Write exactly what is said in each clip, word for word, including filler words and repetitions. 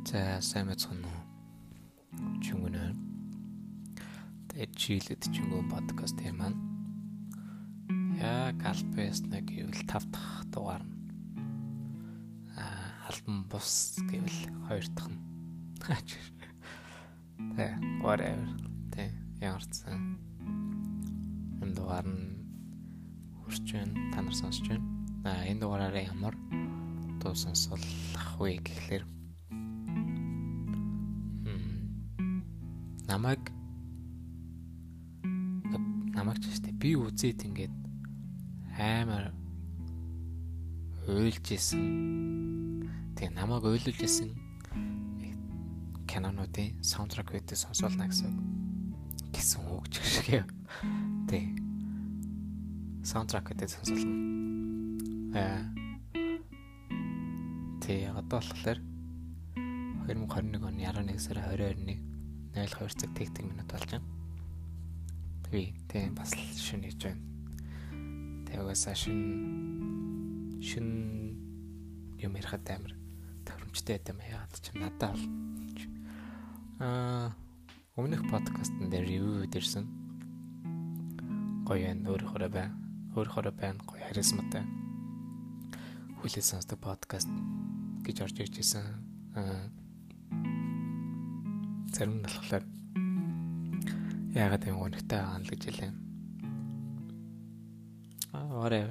За сайн мэцэн үү. Чүнгэнэ. Тэгээд чийлэд чүнгэн подкаст юм аа. Яг албаас нэг гэвэл тав дахь дугаар нь. Аа албан бус гэвэл хоёр дахь нь. Тэ whatever. Тэ ямарсан. Энэ дугаар нь хүрч байна. Та нар сонсч байна. Аа энэ дугаараараа ямар дуу сонсох вэ гэхлээр намайг намайг ч гэсэн би үзээд ингээд амар ойлж исэн. Тэгээ намайг ойлуулж исэн кинонуудын саундтрак үүдээ сонсоолна гэсэн гэсэн үг шиг. Тэг. Саундтрак үүдээ сонсоолно. Аа. Тэг одоо болохоор two thousand twenty-one оны eleven сарын twenty-two-ны нөл two цаг тэгтэг минут болж байна. Би тийм бас шин хийж байна. Тэгээс шин шин юм ярихад амар тохиромжтой юм яагаад ч надад аа өмнөх подкастн дээр ревю дэрсэн. Гоё энэ өөрөөрөө бай. Өөрөөрөө байна гоё харизматай. Хүлээ сонсдог подкаст гэж орж ирж ирсэн. Аа зарим нь болохоор яагаад юм өнөхтэй байгаа л гэж хэлээ. Аа whatever.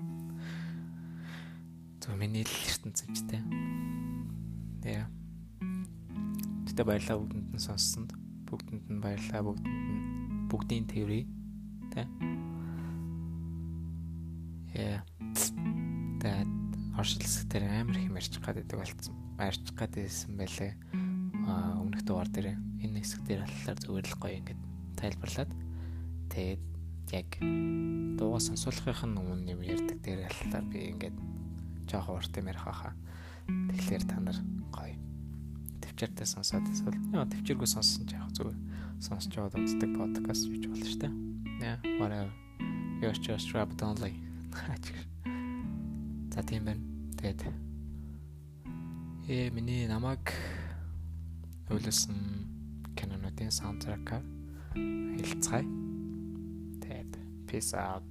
То миний л ертөнцтэй. Тэгээ. Тэгтээ баярлалаа бүгдэнд нь сонссонд. Бүгдэнд нь баярлалаа бүгдэнд нь бүгдийн тэврээ. Тэ. Яа. Тэт оршилсэг дээр амар их ярьчих гадаг болсон. Ярьчих гадагсэн байлээ. Өмнөх дугаар дээр энэ хэсэг дээр болохоор зүгээр л гоё ингээд тайлбарлаад тэгээд яг дуугаа сонсуулахын өмнө юм ярьдаг дээр болохоор би ингээд жоохон урт юм ярих хаа. Тэгэхээр та нар гоё төвчээртэй сонсоод эсвэл яа төвчээргүй сонссон ч яг зүгээр сонсч яваад үздэг подкаст хийж болно шүү дээ. Yeah, whatever. You're just trapped only. За тийм байна. Тэгээд э миний намайг ойлсон кинонуудын саундтрак хэлцгаая. Тэгээд peace out.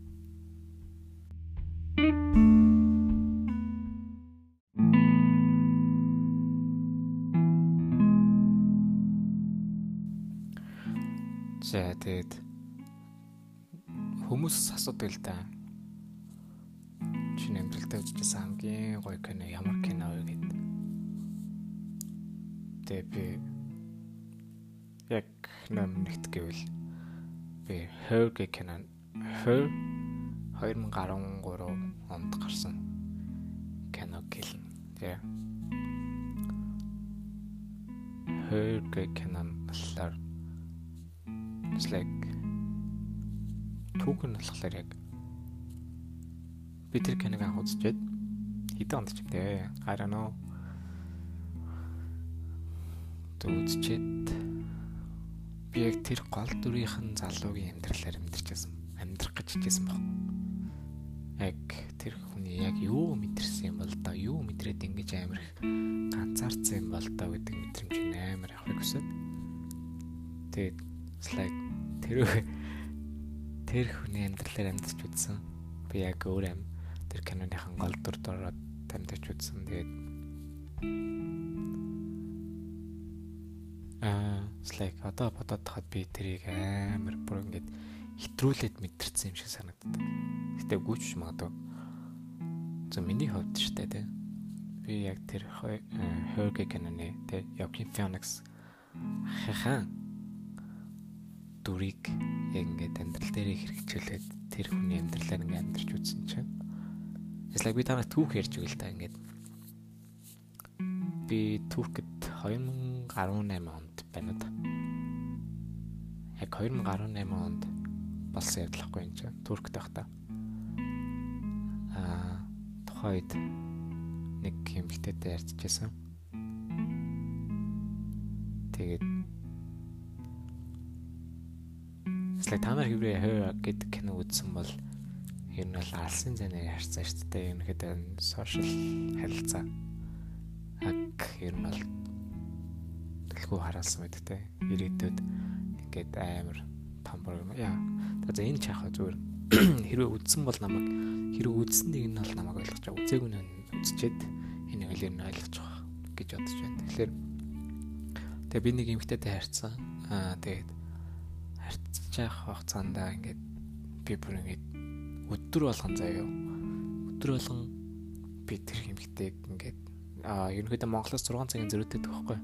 За тэгээд хүмүүс асуудаг л да. Чиний амьдралдаа үзчихсэн хамгийн гоё кино ямар кино вэ гэдэг. Тэгээ би яг нэмэгт гэвэл би Her гэх кино Her twenty thirteen онд гарсан кино гэлэн. Тэгээ Her гэх кино болохоор it's like түүхэн болохоор яг би тэр киног анх үзчихэд хэдэн онд ч юм бэ? I don't know. Үзчихэд би яг тэр гол дүрийнхэн залуугийн амьдралаар амьдарчсан амьдрах гэж хичээсэн баг. Яг тэр хүний яг юу мэдэрсэн юм бол да юу мэдрээд ингэж амар их ганцаарцсан юм бол да гэдэг мэдрэмж амар авах хүсэв. Тэгээд like тэр тэр хүний амьдралаар амьдарч үзсэн. Би яг өөр юм тэр киноныхан гол дүр дороод амьдарч үзсэн. Тэгээд Аа, like одоо бодоод тахад би тэрийг амар бүр ингээд хэтрүүлээд мэдэрсэн юм шиг санагддаг. Гэтэ гүйч магадгүй. За миний хувьд ч тэ би яг тэр Her киноны тэ Joaquin Phoenix хахан дүрийг яг ингээд амьдрал дээр хэрэгжүүлээд тэр хүний амьдралаар ингээд амьдарч үзсэн чинь. It's like би танаа түүх ярьж өгөл та ингээд. Би Туркид twenty eighteen онд байна да. Яг twenty eighteen онд болсон явдлахгүй юм чинь Туркд байхдаа. Аа тухайд нэг эмэгтэйтэй ярьчихсан. Тэгээд Слайд та нар хэврээ Her гэдэг кино үзсэн бол ер нь бол алсын зэнээр харьцаа шүү дээ. Ерөнхийдөө social харилцаа аг ер нь бол дэлгүү хараасан мэт те. Ирээдүйд ингээд амар том програм. Яа. За энэ чаахаа зүгээр хэрвээ үзсэн бол намайг хэрвээ үзсэнийг нь бол намайг ойлгож байгаа. Үзээгүй нь үзчихэд энийг л ер нь ойлгож байгаа гэж бодож байна. Тэгэхээр тэгээ би нэг эмэгтэйтэй харьцсан. Аа тэгээд харьцаж явах хугацаанд ингээд би бүр ингээд өдөр болгон заяа. Өдөр болгон би тэр эмэгтэйг ингээд аа ерөнхийдөө Монголоос зургаан цагийн зөрүүтэй төгөхгүй.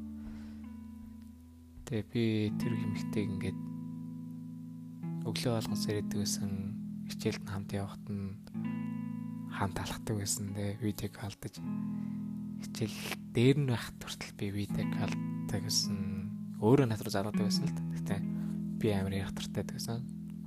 Тэгээ би тэр эмэгтэйг ингээд өглөө болгон сэрээдэг байсан, хичээлд нь хамт явахад нь хамт алхдаг байсан дээ, видеог алдаж. Хичээл дээр нь байх хүртэл би видеог алддаг гэсэн. Өөрөө над руу залгадаг байсан л да. Гэтэ би амар ярих тартай байсан.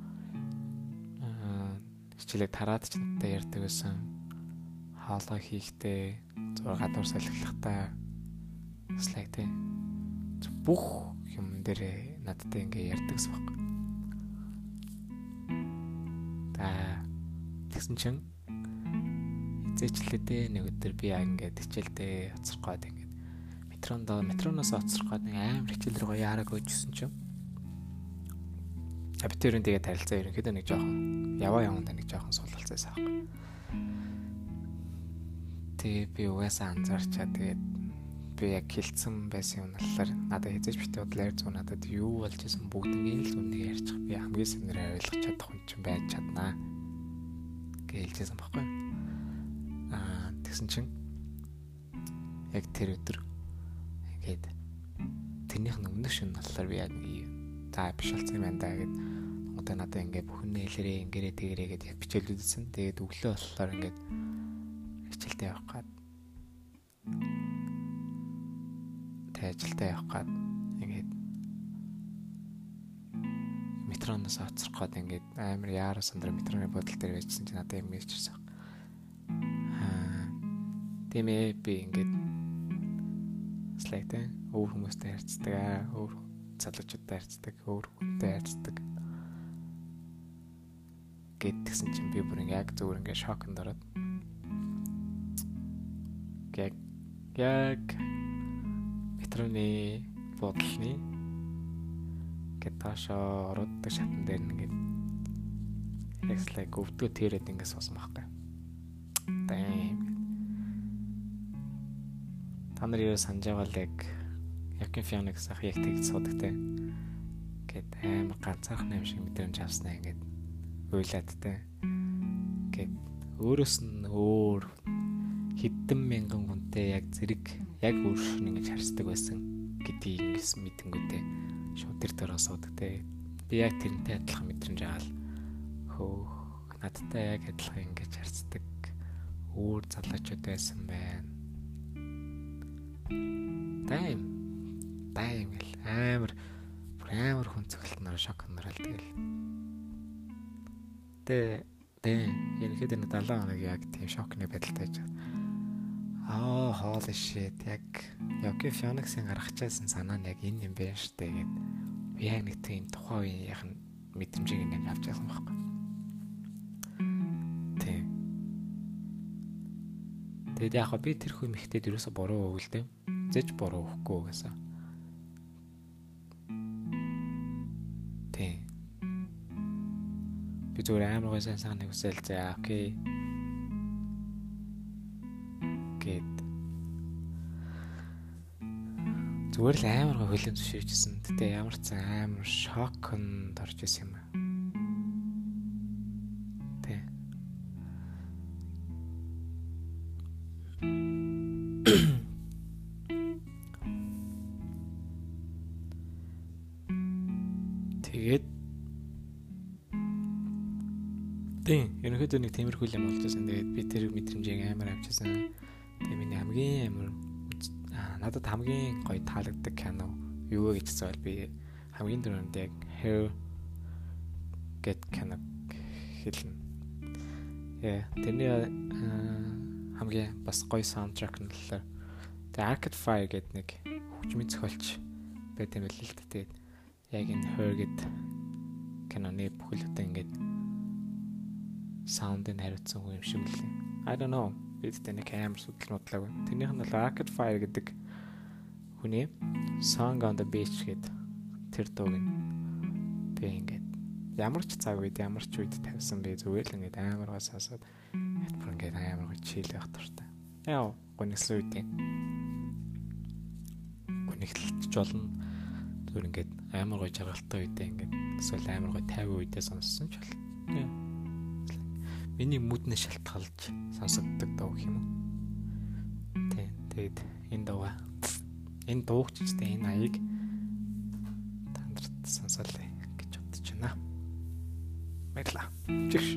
Аа хичээлээ тараад ч надтай ярьдаг байсан. Хаалга хийхдээ зураг дур салхилахтаа слайд тэ бүх юм дээр надтай ингээ ярьдаг гэсэн баг. Тэгсэн чинь эзэчлээдээ нэг өдөр би яа ингээд хичээлдээ оцрох гээд ингээд метронд метроноос оцрох гээд нэг амар хичээл рүү яараг өгчсэн чинь абитурийн тэгээд харилцаа ерөнхийдөө нэг жоохон яваа яванда нэг жоохон суулалцсан аахгүй. Тэгээ би угаасаа анзаарчаа тэгээд би яг хилцэн байсан юм болохоор надад эзэж битээ бодлоор зүү надад юу болж исэн бүгднийг л үнийг ярьчих би хамгийн сэнээр ойлгож чадах хүн чинь байж чаднаа хэлжсэн байхгүй. Аа тэгсэн чинь яг тэр өдөр ингээд тэрнийх нь өмнөх шөнө болохоор би яг та биш болсон юм байна да гэд одоо надад ингээд бүхэн нээлэрээ ингэрээ тэгэрээ гэд яг бичээлүүд үзсэн. Тэгээд өглөө болохоор ингээд хичээлдээ явах гад тэг ажилдаа явах гад ингээд метроноос оцрох гээд ингээд амар яараа сандраа метроны бодол дээр байжсэн чинь надад юм ярьчихсан. Аа тиймээ би ингээд слайд өөр хүмүүстэй харьцдаг аа өөр залуучуудтай харьцдаг өөр хүнтэй харьцдаг гэдгсэн чинь би бүр ингээд яг зүгээр ингээд шокнд ороод яг яг метроны бодлны гэт таашаа ороод шатан дээр ингээд яг л өвдгөө тэрээд ингээд суусан байхгүй. Дэм. Та нар юу санаж байгаа л яг Joaquin Phoenix ах яг тэгж суудаг те. Гэт амар ганцаархан юм шиг мэдрэмж авснаа ингээд уйлаад те. Гэт өөрөөс нь өөр хэдэн мянган хүнтэй яг зэрэг яг өөршн ингэж харьцдаг байсан гэдгийг ингэж мэдэнгүүтэй шууд тэр төрөө суудаг те. Би яг тэрнтэй адилхан мэдрэмж аваад хөө надтай яг адилхан ингэж харьцдаг өөр залуучууд байсан байна. Тайм тайм гэл амар амар хүн цогцолтноор шок нөрөл тэгэл. Тэ тэ ерөнхийдөө нэг далаа хоног яг тийм шокны байдалтай байж. Аа holy shit яг Joaquin Phoenix-ийн гаргачаасан санаа нь яг энэ юм байна штэ гэд би яг нэг тийм тухайн үеийнх нь мэдрэмжийг ингээд авч яасан байхгүй. Тийм. Тэгэд яг би тэр хүн ихтэй дөрөөсө буруу өгөлдөө. Зэж буруу өгөхгүй гэсэн. Тийм. Би зүгээр амар гойсан санааг үсэл за окей. Гэт зүгээр л амар гой хөлөө зөвшөөрчихсэн. Тэгтээ ямар ч амар шокнд орж исэн юм аа. Тэ. Тэгээд тийм ерөнхийдөө нэг тиймэрхүү юм болж байсан. Тэгээд би тэр мэдрэмжийг амар авчихсан. Тэгээ миний хамгийн амар надад хамгийн гоё таалагддаг кино юу вэ гэж асуувал би хамгийн түрүүнд яг Hair get кино хэлнэ. Яа, тэрний хамгийн бас гоё саундтрак нь л тэгээ Arcade Fire гэдэг нэг хөгжмийн зохиолч байт юм л л дээ. Тэгээд яг энэ Hair get киноны бүхэлдээ ингээд саундыг хариуцсан юм шиг л. I don't know. Бид тэ нэг амар судал модлаагүй. Тэрнийх нь бол Arcade Fire гэдэг хүний Song on the Beach гэдэг тэр дууг нь би ингээд ямар ч цаг үед ямар ч үед тавьсан би зүгээр л ингээд амар гоо сонсоод хэтбэр ингээд амар гоо чийл байх дуртай. Яа, гонигсэн үед гонигдэлж болно. Зүгээр ингээд амар гоо жаргалтай үедээ ингээд эсвэл амар гоо тайван үедээ сонссон ч бол. Миний мөднө шалтгаалж сонсогддог дуу гэх юм уу. Тэ, тэгээд энэ дуу энэ дуугч гэдэг энэ аяыг тандарт сонсоолаа гэж бодож байна. Баярлалаа. Чигш.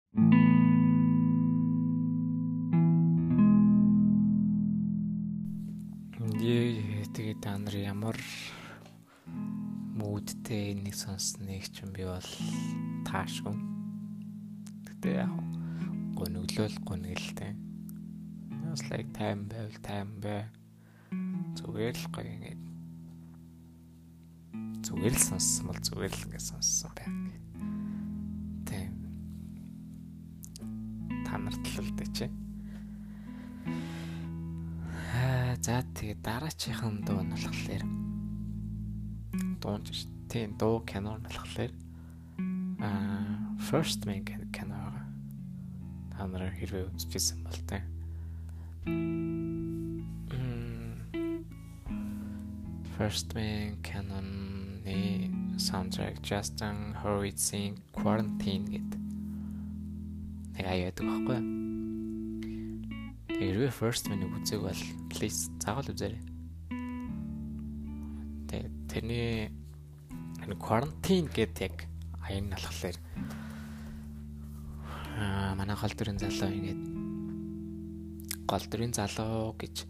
Тэгээд та нар ямар мүүдтэй энийг сонссныг ч юм би бол таашгүй. Тэгтээ яг гонөглөл гонгэлтэй. Бас like time байвал time бай. Зүгээр л гоё ингээд зүгээр л сонссон бол зүгээр л ингээд сонссон байх. Тийм. Та нарт л л дээ чи. За тэгээ дараачихын дуу нь болохоор дуунч тийм дуу кино нь болохоор аа First Man кино. Та нар хэрвээ үзчихсэн бол тээ. First Man киноны soundtrack Justin Hurwitz-ийн Quarantine гэдэг нэг аяадаг байхгүй. Хэрвээ First Man-ыг үзег бол please заавал үзээрэй. Тэгээ тэрний энэ Quarantine гэдэг яг аян болохоор аа манай гол дүрийн залуу ингээд гол дүрийн залуу гэж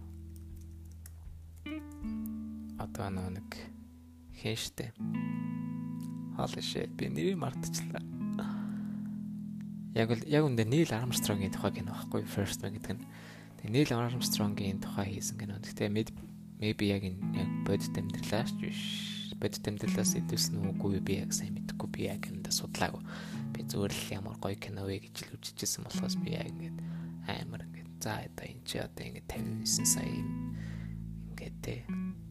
одоо нэг хэн штэ. Holy shit би нэрийг мартчихлаа. Яг л яг үндэ Neil Armstrong-ийн тухай кино байхгүй First Man гэдэг нь. Тэгээ Neil Armstrong-ийн тухай хийсэн кино. Гэхдээ maybe яг энэ яг бодит амьдралаас биш. Бодит амьдралаас идэвсэн үгүй би яг сайн мэдэхгүй би яг энэ судлаагүй. Би зүгээр л ямар гоё кино вэ гэж л үзчихсэн болохоос би яг ингэж амар ингэж за одоо энэ чи одоо ингэ тавьсан сая ингээд тэ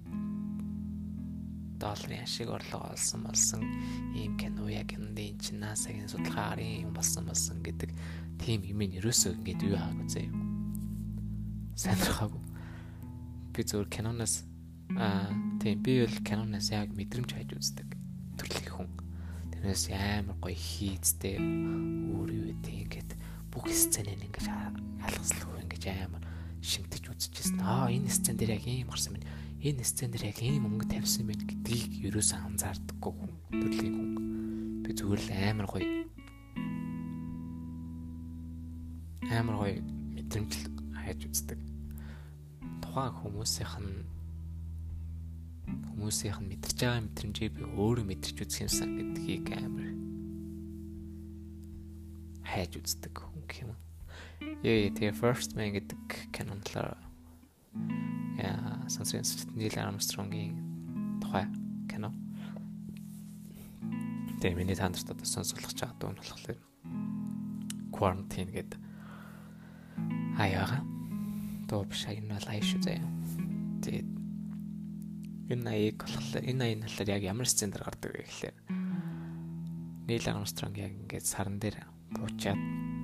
долларын ашиг орлого олсон болсон ийм кино яг энэ энэ чинь NASA-гийн судалгаагаар юм болсон болсон гэдэг тийм юм ин ерөөсөө ингээд юу хаагүй зэ. Сандрахаагүй. Би зөвхөн киноноос аа тийм би бол киноноос яг мэдрэмж хайж үздэг төрлийн хүн. Тэрнээс амар гоё хийцтэй өөр юу гэдэг ингээд бүх сценыг ингээд алгаслах ингээд амар шимтэж үзчихсэн. Аа энэ сцен дээр яг ийм гарсан байна. Энэ сцен дээр яг ийм өнгө тавьсан байх гэдгийг ерөөсөө анзаардаггүй хүн төрлийн хүн. Би зүгээр л амар гоё амар гоё мэдрэмж хайж үздэг. Тухайн хүмүүсийнх нь хүмүүсийнх нь мэдэрч байгаа мэдрэмжийг би өөрөө мэдэрч үзэх юмсан гэдгийг амар хайж үздэг хүн юм. Яа, тэгээ First Man гэдэг кинонлоо яа, сонссон Neil Armstrong-ийн тухай кино. Тэгээ миний тандарт одоо сонсуулах чад дуу нь болохоор Quarantine гэдэг аяага дуу биш энэ бол аяа шүү заяа. Тэгээд энэ аяаг болохоор энэ аяа нь болохоор яг ямар сцен дээр гардаг вэ гэхээр Neil Armstrong яг ингээд саран дээр буучаад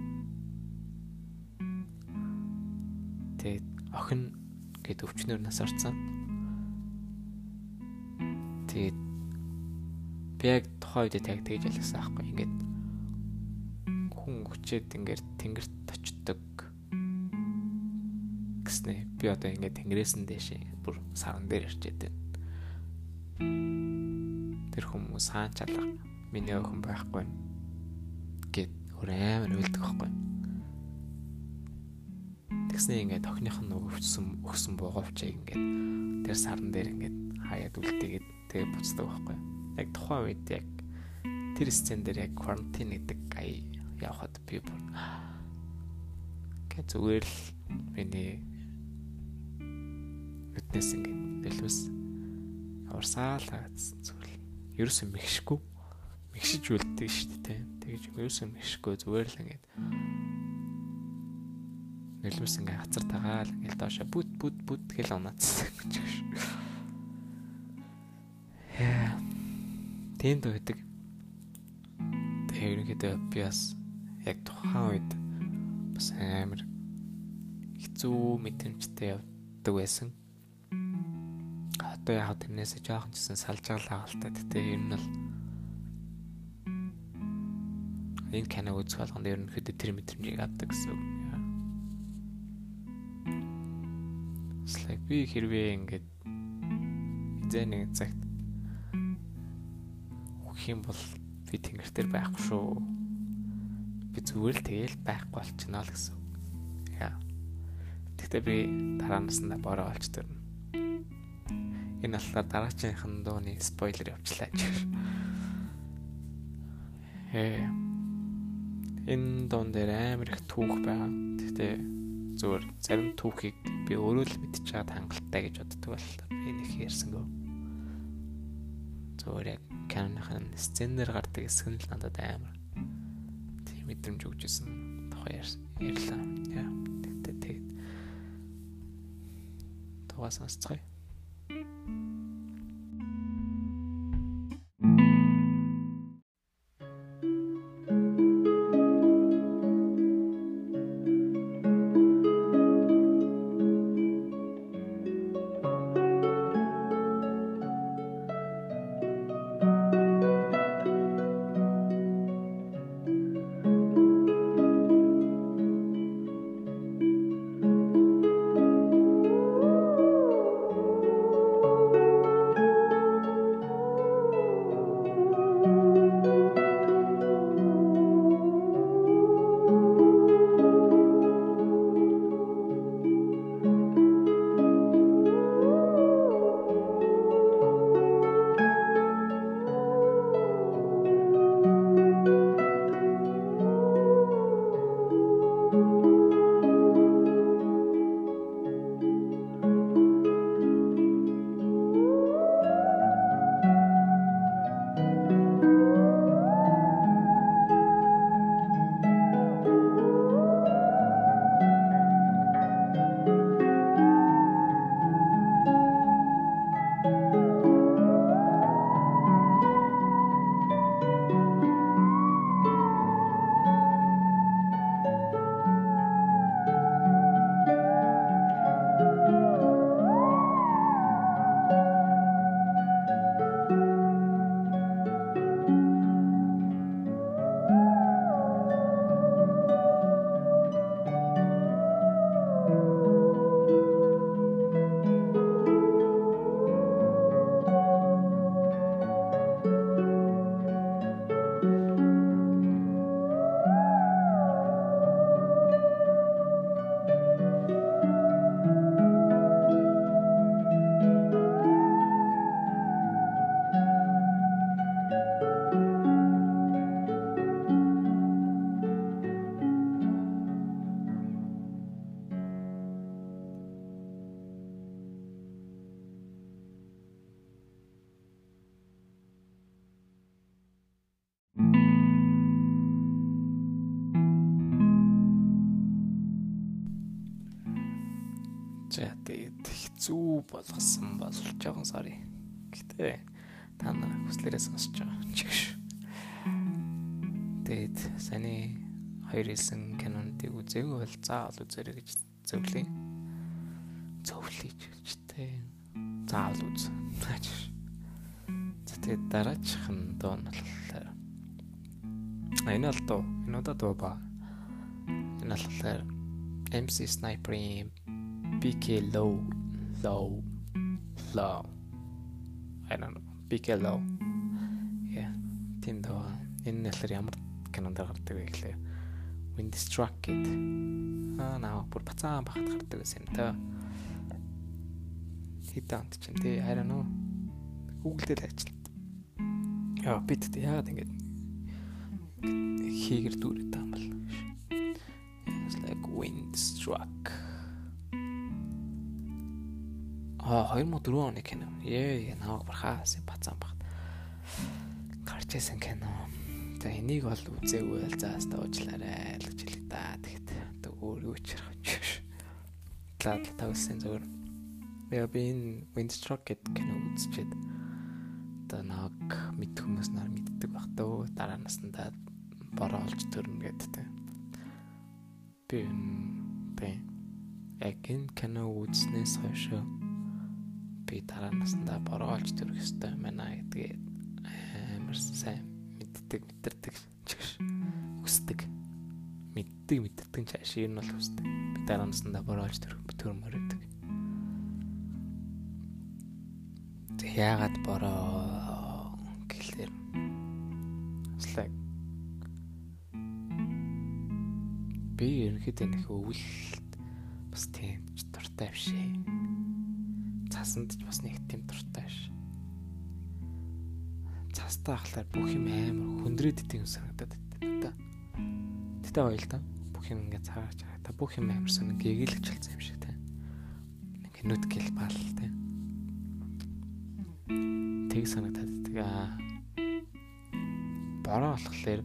тэгээд охин гэд өвчнөр нас орцсон. Тэгээд би яг тухайн үед яг тэгж ялгсан аахгүй ингээд хүн хүчээд ингээд тэнгэрт очдог гэснэ. Би одоо ингээд тэнгэрээс нь дэше бүр саран дээр ирчээд байна. Тэр хүмүүс хаан чалга миний охин байхгүй гэд өөр амар үлдэх байхгүй. Тэгснэ ингээд охиных нь өгсөн өгсөн буугавчаа ингээд тэр саран дээр ингээд хаяад үлдээгээд тэгээ буцдаг байхгүй. Яг тухайн үед яг тэр сцен дээр яг Quarantine гэдэг ая явахад би бүр гэ зүгээр л миний үтнэс ингээд дэлбэс яварсаа л зүгээр л ерөөсөө мэгшгүй мэгшиж үлддэг шүү дээ. Тэгэж ерөөсөө мэгшгүй зүгээр л ингээд нэлбэс ингээ хацар тагаал ингээл доошо бүт бүт бүт гэл унаацсан гэж шүү. Яа. Тэнд байдаг. Тэрнийхээ би бас яг тухайн үед бас амар хэцүү мэдрэмжтэй явдаг байсан. Одоо яг тэрнээс жоохон ч гэсэн салж агалаа л та. Гэтэ ер нь л энэ кино үзэх болгонд ер нь хэд тэр мэдрэмжийг авдаг гэсэн үг. Like би хэрвээ ингээд эзэн нэг цагт өгөх юм бол би тэнгэр дээр байхгүй шүү. Би би зүгээр л тэгээл байхгүй болчихно л гэсэн. Яа. Тэгтээ би дараа насандаа бороо олж төрнө. Энэ болохоор дараачихын дууны спойлер явуулчлаа гэж. Э. Энэ дуун дээр амар их түүх байгаа. Тэгтээ зүгээр зарим түүхийг би өөрөө л мэдчихээд хангалттай гэж боддог бол би нэг ярьсангүй. Зүгээр яг каноныхын сценээр гардаг хэсэг нь л надад амар тийм мэдрэмж өгчсэн тухай ярьлаа. Яа. Тэгтээ тэгээд тугаас сонсцгоё. За тэгээд хэцүү болгосон болж жоохон sorry. Гэтэ та нар хүслээрээ сонсож байгаа ч гэж. Тэгээд саяны хоёр хэлсэн киноныг үзээгүй бол заавал үзээрэй гэж зөвлөе. Зөвлөе ч тэ заавал үз. Тэгээд дараачихын дуу нь болохоор энэ л дуу. Энэ удаа дуу ба. Энэ болохоор эм си Sniper-ийн би кей Low Low Low I don't know би кей Low яа тийм доо энэ нэлэр ямар кинонд гардаг вэ гэхлээр Windstruck гэдэг аа наа бүр бацаан бахад гардаг байсан юм та хитаант ч юм тий I don't know Google дээр ажиллаад яа бит яагаад ингэж хийгэр дүүрээ таам бол it's like Windstruck А two thousand four оны кино. Ээ, намайг бархаас бацаан багт. Гарч исэн кино. За энийг бол үзээгүй л заас дуужлаарай л гэж хэлээ да. Тэгэхэд одоо өөрөө ч ярих. Лад тавсан зүгээр. Би энэ Windstruck гэдэг кино үзчихэд одоо нэг мэд хүмүүс нар мэддэг баг төө дараа насандаа бороо олж төрнө гэдэг. Би би яг энэ кино үзснээс хойш би дараа насандаа бороо олж төрөх ёстой байна гэдгээ амар сайн мэддэг мэдэрдэг хүсдэг мэддэг мэддэг чааш юм бол хүсдэг би дараа насандаа бороо олж төрөх төрмөр гэдэг. Тэг яагаад бороо гэхлээр like би ерөнхийдөө нэг өвөлт бас тийм дуртай биш ээ. Цасанд ч бас нэг тийм дуртай биш. Цастай ахлаар бүх юм амар хөндрөөд идэг юм санагдаад байна. Тэгтээ гоё л да. Бүх юм ингээд цаагаарч байгаа. Та бүх юм амар сонин гэгэлж болсон юм шиг тийм. Нэг нүд гэл баал тийм. Тэг санагдаад байдаг аа. Бороо болохоор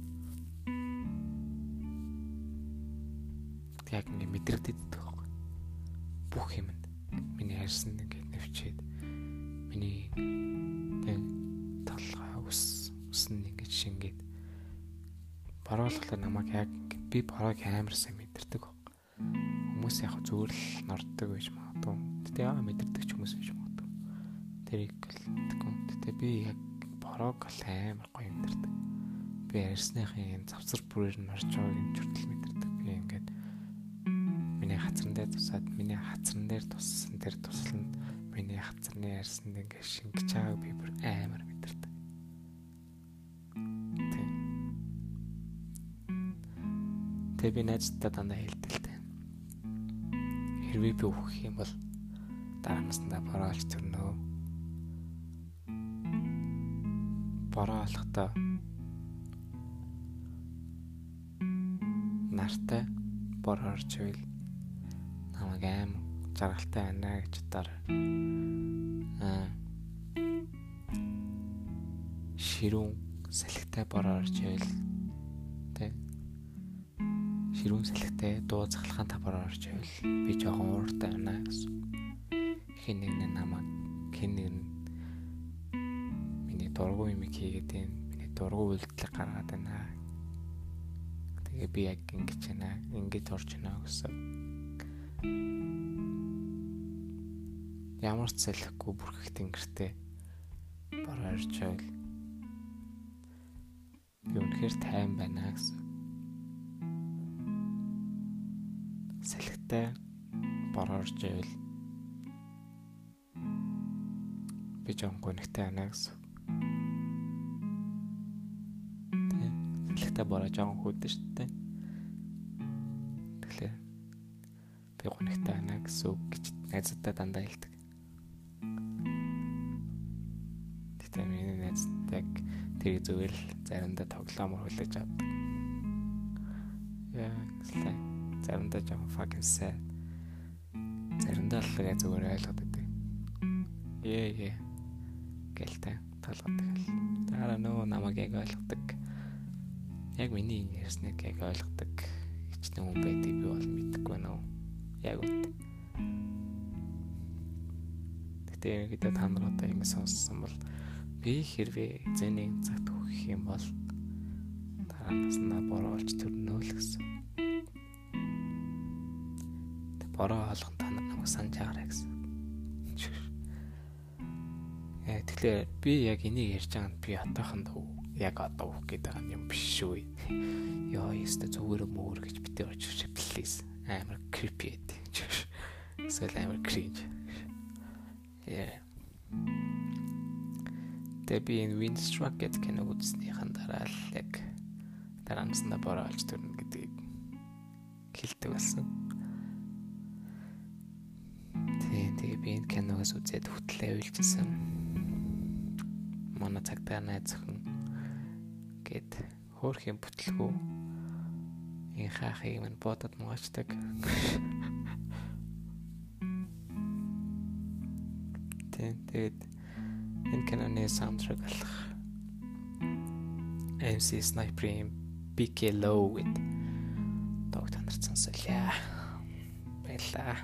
яг ингэ мэдрэгдээд байдаг байхгүй. Бүх юмд миний ярьсан ингээд нэвчээд миний тэг толгой ус усны ингэж шингээд борооглохлоор намайг яг би бороог амар сайн мэдэрдэг байхгүй. Хүмүүс яг зүгээр л норддог байж магадгүй. Тэгтээ яа мэдэрдэг ч хүмүүс байж магадгүй. Тэрийг л тэггүй. Тэгтээ би яг бороог л амар гоё мэдэрдэг. Би ярьсныхын завсар бүрээр нь орж байгааг нь хүртэл мэдэрдэг. Би ингээд миний хацран дээр тусаад миний хацран дээр туссан тэр тусланд миний хацраны ярьсанд ингээд шингэж байгааг би бүр амар мэдэрдэг. Тэг. Тэг би найзтай дандаа хэлдэг л дээ. Хэрвээ би өгөх юм бол дараа насндаа бороолж төрнө. Бороо олохдоо нартай бороо орж ивэл намайг аим жаргалтай байна гэж бодоор аа ширүүн салхитай бороо орж ивэл тэ ширүүн салхитай дуу цахалгаан та бороо орж ивэл би жоохон ууртай байна гэсэн. Хин нэг нь намайг хин нэг нь дургу юм хийгээд байна. Миний дургу үйлдэл гаргаад байна. Тэгээ би яг ингэж байна. Ингэж орж байна гэсэн. Ямар ч салхигүй бүрхэг тэнгэртэй бороо орж ивэл би үнэхээр тайван байна гэсэн. Салхитай бороо орж ивэл би жоон гонхтой байна гэсэн. Салхитай бороо жоон хүйдэж шүү дээ. Тэгэхээр би гонхтой байна гэсэн үг гэж найзтай дандаа хэлдэг. Тэгтээ миний найзтай тэр зүгээр л заримдаа тоглоомор хүлээж авдаг. Яа, слай. Заримдаа жоон fucking sad. Заримдаа л зүгээр ойлгоод байдаг. Ээ ээ. Гэлтэй талгадаг л. Дараа нөө намайг яг ойлгодог. Яг миний ярьсныг яг ойлгодог хичнээн хүн байдгийг би бол мэдэхгүй байна уу. Яг үнэ. Тэгтээ ерөнхийдөө та нар одоо ингэ сонссон бол би хэрвээ зэний цагт өгөх юм бол дараа наснаа бороо олж төрнө л гэсэн. Тэг бороо олох та нар намайг санаж байгаарай гэсэн. Тэгэхээр би яг энийг ярьж байгаа нь би отоохонд яг одоо өгөх гэдэг юм биш шүү. Яа, ёстой зүгээр мөр гэж битээ очиж please. Амар creepy. Эсвэл амар cringe. Yeah. Тэ би энэ Windstruck гэдэг киног үзснийхэн дараа л яг дараа насндаа бороо олж төрнө гэдгийг хэлдэг болсон. Тэгээ би энэ киногоос үзээд хөтлөө уйлжсэн. Манай цагтаа найз охин гэд хөөрхийн бүтлгүү ин хаахыг мань бодод муучдаг. Тэгээд энэ киноны саундтрек алах эм си Sniper би кей Low with доктор нарцсан солиа. Баярлаа.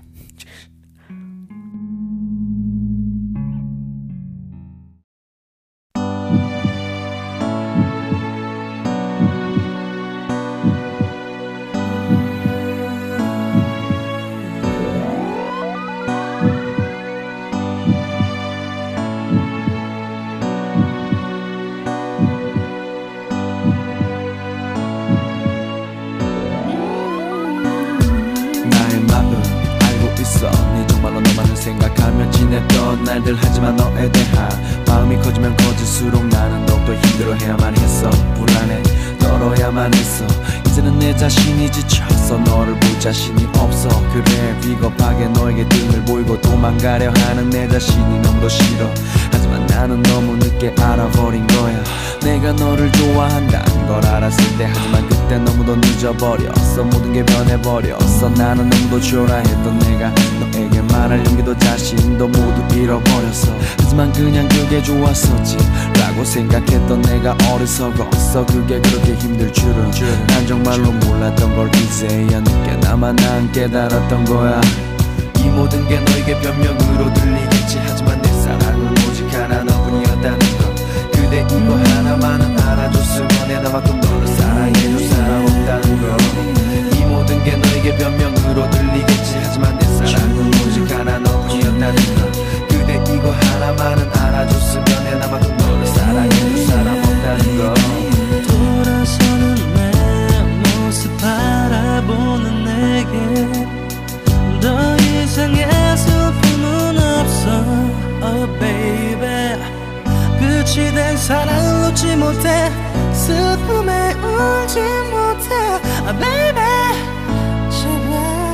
생각하며 지냈던 날들 하지만 너에 대한 마음이 커지면 커질수록 나는 더욱더 힘들어해야만 했어 불안해 떨어야만 했어 이제는 내 자신이 지쳤어. 너를 볼 자신이 없어. 그래 비겁하게 너에게 등을 보이고 도망가려 하는 내 자신이 너무도 싫어. 하지만 나는 너무 늦게 알아버린 거야. 내가 너를 좋아한다는 걸 알았을 때. 하지만 그때 너무도 늦어버렸어. 모든 게 변해버렸어. 나는 너무도 초라했던 내가 너에게 말할 용기도 자신도 모두 잃어버렸어. 하지만 그냥 그게 좋았었지 라고 생각했던 내가 어리석었어. 그게 그렇게 힘들 줄은 난 정말로 몰랐던 걸 이제야 늦게나마 난 깨달았던 거야. 이 모든 게 너에게 변명으로 들리겠지. 하지만 내 사랑은 오직 하나 너뿐이었다는 걸. 그대 이거 하나만은 알아줬으면 내 나만큼 너를 사랑해줄 사람 없다는 걸. 이 모든 게 너에게 변명으로 들리겠지. 하지만 내 사랑은 오직 하나 너뿐이었다는 걸. 그대 이거 하나만은 알아줬으면 내 나만큼 너를 사랑해줄 사람 없다는 걸. 돌아서는 내 모습 바라보는 내게 더 이상의 슬픔은 없어. Oh baby 끝이 된 사랑을 놓지 못해. 슬픔에 울지 못해. Oh baby 제발.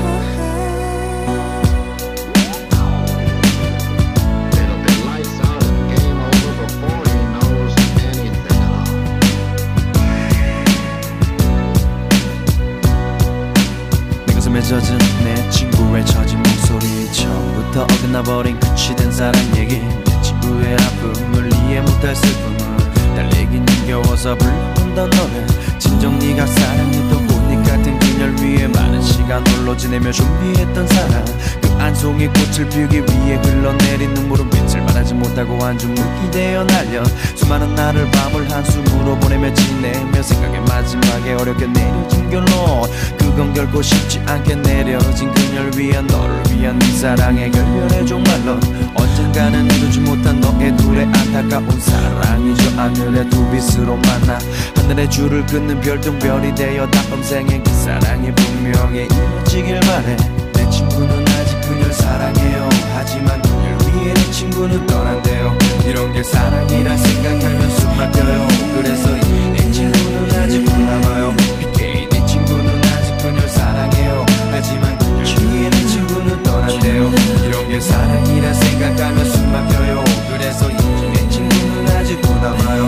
맺어진 내 친구의 처진 목소리. 처음부터 어긋나버린 끝이 된 사랑 얘기. 내 친구의 아픔을 이해 못할 슬픔을 달래기 힘겨워서 불러본던 노래. 진정 네가 사랑했던 꽃잎 같은 그녀를 위해 많은 시간 홀로 지내며 준비했던 사랑. 그 한 송이 꽃을 피우기 위해 흘러내린 눈물은 빛을 발하지 못하고 한줌 무기되어 날려. 수많은 날을 밤을 한숨으로 보내며 지내며 생각의 마지막에 어렵게 내려진 결론. 그건 결코 쉽지 않게 내려진 그녀를 위한 너를 위한 네 사랑의 결별의 종말로. 언젠가는 이루지 못한 너의 둘의 안타까운 사랑이죠. 하늘의 두 빛으로 만나 하늘의 줄을 긋는 별똥별이 되어 다음 생엔 그 사랑이 분명히 이루어지길 바래. 내 친구는 아직 그녀를 사랑해요. 하지만 그녀를 위해 내 친구는 떠난대요. 이런 게 사랑이라 생각하면 숨 막혀요. 그래서 내 친구는 아직 남아요. 내 친구는 아직 그녀를 사랑해요. 하지만 그녀를 위해 내 친구는 떠난대요. 이런 게 사랑이라 생각하면 숨 막혀요. 그래서 내 친구는 아직 남아요.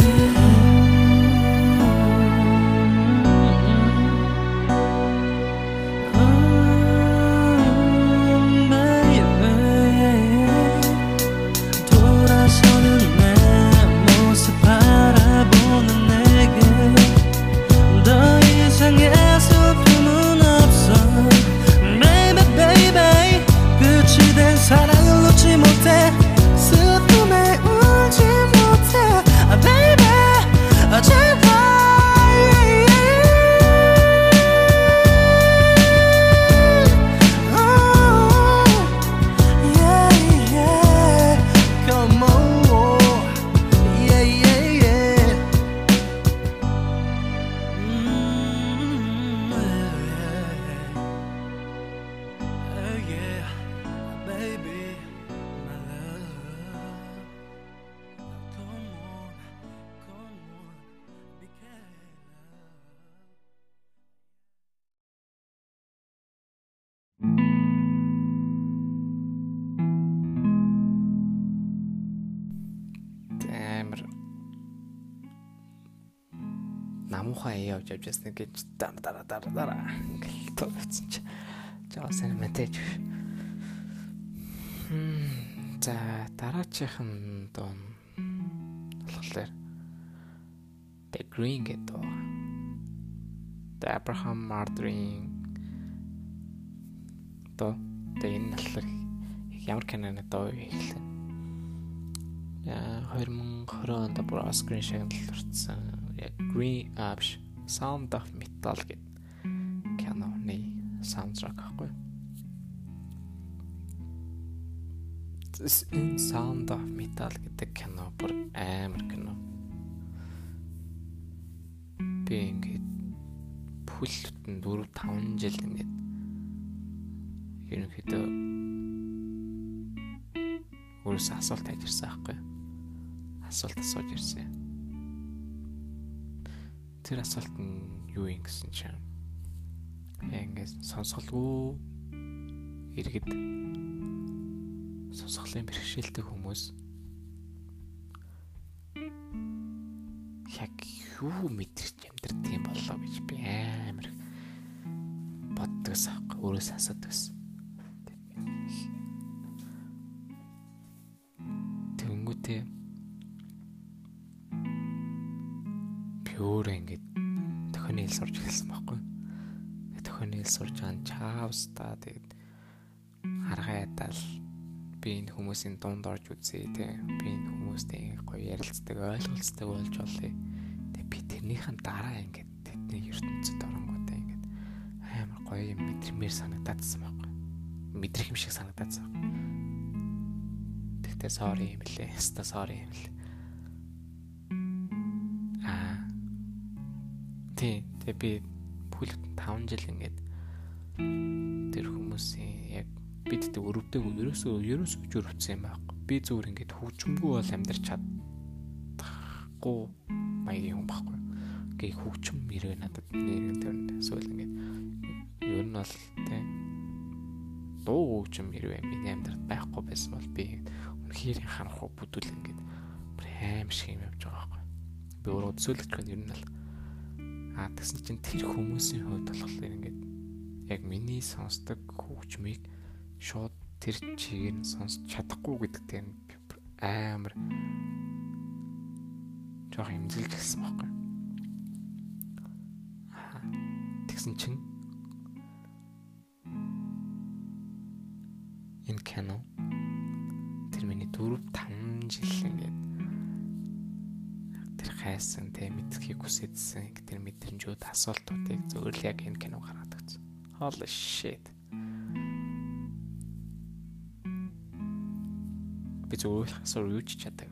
사랑을 놓지 못해. 슬픔에 울지 못해. Ah baby 아 제발. Oh yeah yeah come on yeah yeah yeah mm, yeah yeah yeah baby, my love. Come on, come on, be careful. амар намуухай явж явж ясна гэж дараа дараа дараа дараа гэл тооцсон чи жаа сайн мэдээж. За дараачихын дуу болохоор The Green гэдэг. The Abraham Martin доо. Тэгээ энэ болохоор ямар киноны дуу вэ гэхлээр яа две тысячи двадцать онд бүр Oscar шагналсан яг Green Ash Sound of Metal гэдэг киноны саундтрак ахгүй. Энэ Sound of Metal гэдэг кино бүр амар кино. Би ингээд бүлтэн дөрөв таван жил ингээд ерөнхийдөө өөрөөсөө асуулт тавьж ирсэн аахгүй. Асуулт асууж ирсэн. Тэр асуулт нь юу юм гэсэн чинь ингээд сонсголгүй иргэд сонсголын бэрхшээлтэй хүмүүс яг юу мэдэрч амьдрт юм болоо гэж би амар боддогс аахгүй өөрөөс асуудагс. Тэнгүүтээ би өөрөө ингээд тохионы хэл сурч эхэлсэн байхгүй. Тохионы хэл сурж байгаа чаавста тэгээд аргаа ядал би энэ хүмүүсийн дунд орж үзье те. Би энэ хүмүүстэй гоё ярилцдаг, ойлголцдог болж олъё. Тэгээ би тэрнийхэн дараа ингээд тэдний ертөнцид оронгуудаа ингээд амар гоё юм мэдрэмээр санагдаадсан байхгүй. Мэдрэх юм шиг санагдаадсан. Тэгтээ sorry юм лээ. Хаста sorry юм лээ. Аа. Тэ тэ би бүл таван жил ингээд тэр хүмүүсийн яг бид тэ өрөвдөг ерөөсөө ерөөсөө өрөвдсөн юм байхгүй. Би зүгээр ингээд хөгжмгүй бол амьдрч чадахгүй маягийн хүн байхгүй. Гээ хөгжим мөрөө надад нэг төрөнд эсвэл ингээд ер нь бол тэ дуу хөгжим мөрөө миний амьдралд байхгүй байсан бол би үнэхээр харахгүй бүдүүл ингээд аим шиг юм явж байгаа байхгүй. Би өөрөө төсөөлөх нь ер нь бол аа тэгсэн чинь тэр хүмүүсийн хувьд болохоор ингээд яг миний сонсдог хөгжмийг шууд тэр чигээр нь сонсч чадахгүй гэдэгтэй амар жоох имзэлж хэлсэн байхгүй. Аа тэгсэн чинь энэ кино тэр миний дөрөв таван жил ингээд тэр хайсан тэ мэдхийг хүсэжсэн тэр мэдрэмжүүд асуултуудыг зөвөр л яг энэ кино гаргаад өгсөн. Holy shit. Би зөвөр асуур юу ч чаддаг.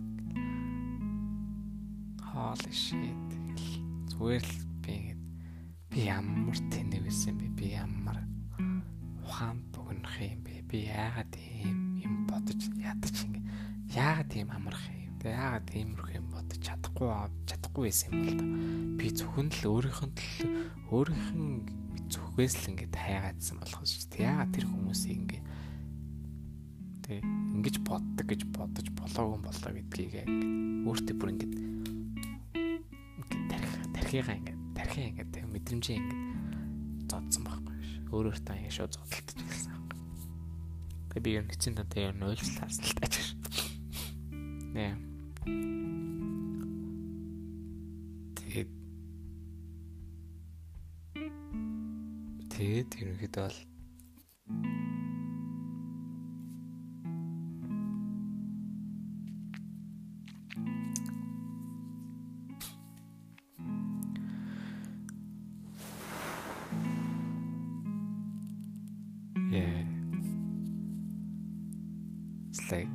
Holy shit. Зүгээр л би би ямар тэнэг байсан бэ? Би ямар ухаан богинох юм бэ? Би яагаад ийм юм бодож ядаж ингэ яагаад ийм амарх юм? Яагаад иймэрхүү юм бодож чадахгүй чадахгүй байсан юм бол та. Би зөвхөн л өөрийнхөө төлөө өөрийнх нь зүгээс л ингэ хайгаадсан болохоос шүү дээ. Яагаад тэр хүмүүсийг ингэ тэг ингэж боддог гэж бодож болоогүй болоо гэдгийг өөртөө бүр ингэ тарих тарихыгаа ингэ тарихын ингэ мэдрэмжээ ингэ зодсон байхгүй ш. Өөрөөр та ингэ шууд зодтолтож хэлсэн байхгүй. Тэг би ер нь хэцэн тантаа ер нь ойлцлаас л тааж ш. Нэ. Тэгээд тэгээд ерөнхийдөө бол yeah it's like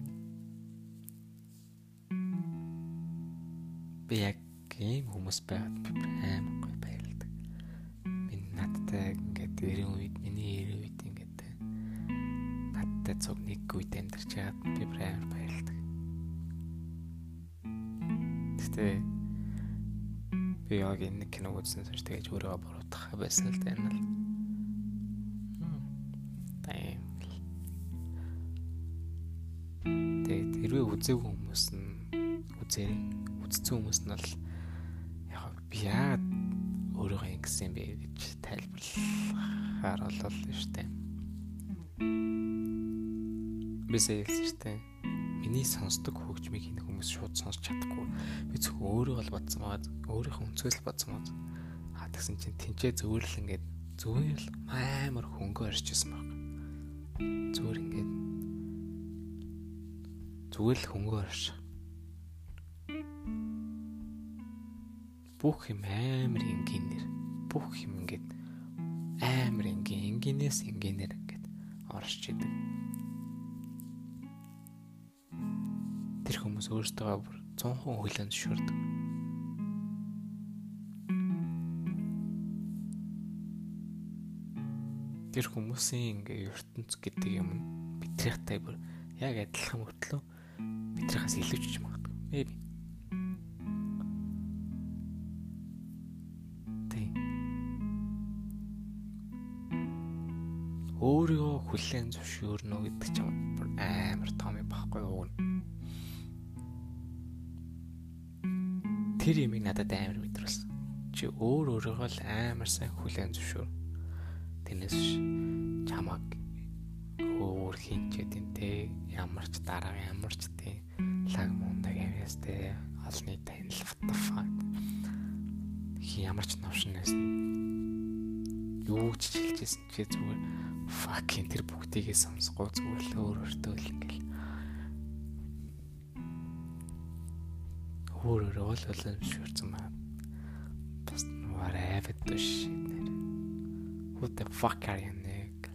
би яг ийм хүмүүс байгаад би амар гоё баярлдаг. Миний надтай ингээд эрен үед миний эрен үед ингээд надтай цог нэг үед амьдарч яагаад би амар баярлдаг. Тэгтээ би яг энэ киног үзсэн гэж тэгэж өөрөө буруутгах байсан л дээ энэ л. Тэгээд хэрвээ үзээгүй хүмүүс нь үзээрэй. Үзсэн хүмүүс нь бол яг би яагаад өөрийгөө ингэсэн бэ гэж тайлбарлахаар болол шүү дээ. Би сэлсэн шүү дээ. Миний сонсдог хөгжмийг энэ хүмүүс шууд сонсч чадахгүй. Би зөвхөн өөрөө бол бодсон байгаа. Өөрийнхөө өнцгөөс л бодсон байгаа. Аа тэгсэн чинь тэнцээ зүгээр л ингээд зүгээр л амар хөнгөө орчихсон баг. Зүгээр ингээд зүгээр л хөнгөө орчих. Бүх юм амар энгийнээр бүх юм ингээд амар энгийн энгийнээс энгийнээр ингээд оршиж идэг. Тэр хүмүүс өөрсдөө бүр цон хон хүлэн зөвшөөрдөг. Тэр хүмүүсийн ингээ ертөнц гэдэг юм бидрихтай бүр яг адилхан мөртлөө бидрихаас илүү ч магадгүй. Maybe өөрийгөө хүлээн зөвшөөрнө гэдэг чинь амар том юм баггүй юу? Тэр юм надад амар мэдрэлсэн. Чи өөр өөрийгөө л амар сайн хүлээн зөвшөөр. Тэрнээс чамаг өөр хинчээд энэ ямар ч дараа ямар ч тийм лаг мундаг юмстэй олны танил фотофак ямар ч новшнээс юу ч хэлжсэн чи зүгээр fucking тэр бүгдийг сонсгоо зүгээр л өөр өөртөө л ингээл өөр өөр ол ол шүрцэн маа бас whatever the shit нэр what the fuck are you nigga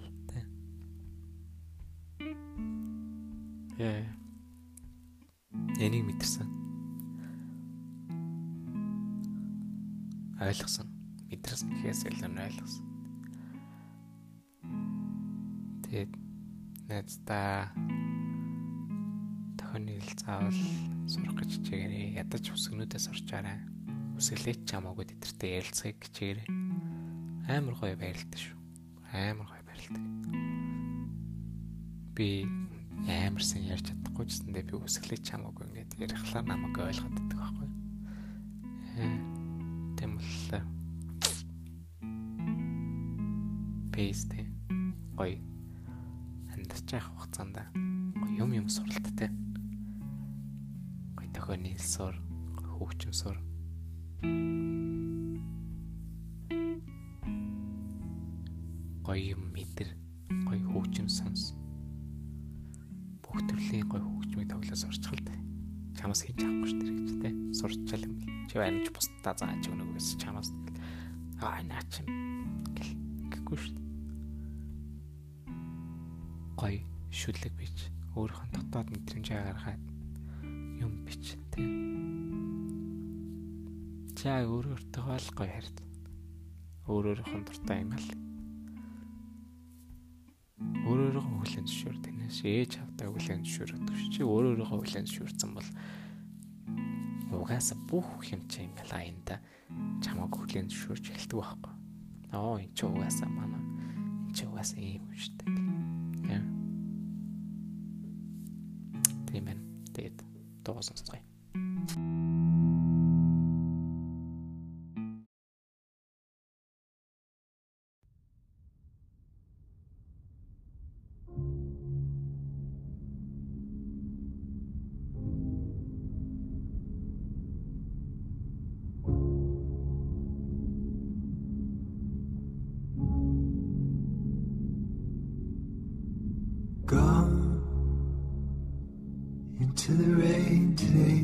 yeah энийг мэдэрсэн ойлгосон мэдэрсэн гэхээс илүү ойлгосон. Тэгээд найздаа тохионы хэл заавал сурах гэж чигээрээ ядаж үсгнүүдээс орчаарай. Үсгэлээч чамаагүй тэдэртэй ярилцахыг хичээрээ. Амар гоё байралтай шүү. Амар гоё байралтай. Би амар сан ярьж чадахгүй ч гэсэндээ би үсгэлээч чамаагүй ингээд ярихлаар намайг ойлгоод байдаг байхгүй. Тэмэл пэйстэй гоё амьдарч явах хугацаанд гоё юм юм суралцтай. Гоё тохионы сур, хөгжим сур. Гоё юм мэдэр, гоё хөгжим сонс. Бүх төрлийн гоё хөгжмийг тоглож сурчхал тэ. Чамаас хийж авахгүй ш тэр гэж тэ. Сурчаал юм. Чи байнч бусдаа зааж өгнө гэсэн чамаас аа наач гэл гэхгүй ш. Гоё шүлэг бич өөрийнхөө дотоод мэдрэмжээ гаргаад юм бич тэ. Чаа өөр өөртөө л гоё хард. Өөр өөрийнхөө дуртай юм л. Өөр өөрийнхөө хүлээн зөвшөөр тэнэс ээж авдаг хүлээн зөвшөөрөд ш. Чи өөр өөрийнхөө хүлээн зөвшөөрсөн бол угаасаа бүх юм чи ингээл аянда чамаг хүлээн зөвшөөрч эхэлдэг байхгүй. Оо энэ ч угаасаа манай энэ ч угаасаа юм шүү дээ. Яа. Тийм ээ. Тэгээд тоосонцгой. Gone into the rain today.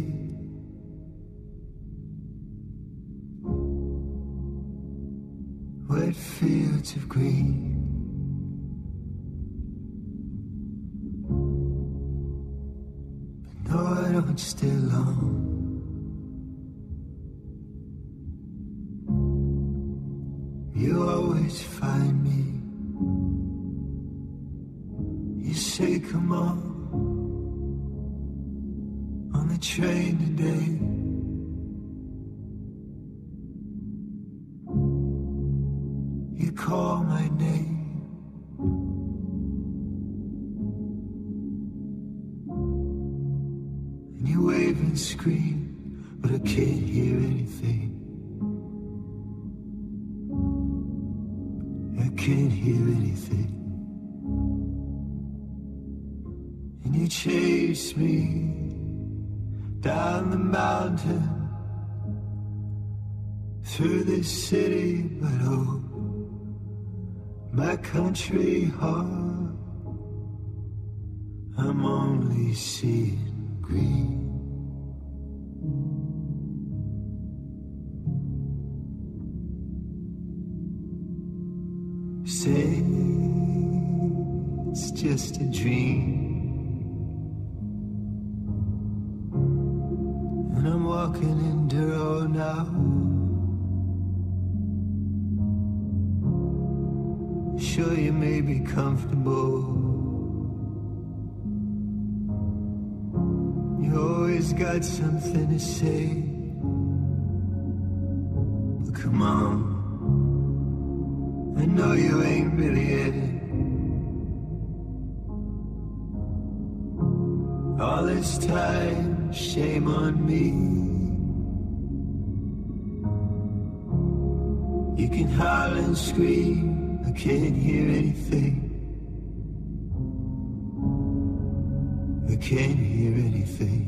Wet fields of green. But no, I don't stay long. You always find me. You say come on on the train today. You call my name. And you wave and scream, but I can't hear anything. I can't hear anything. And you chase me down the mountain, through this city, but oh, my country heart, I'm only seeing green. Say it's just a dream. I'm walking in Duro now. Sure, you may be comfortable. You always got something to say. But come on, I know you ain't really it. All this time, shame on me. You can howl and scream, I can't hear anything. I can't hear anything.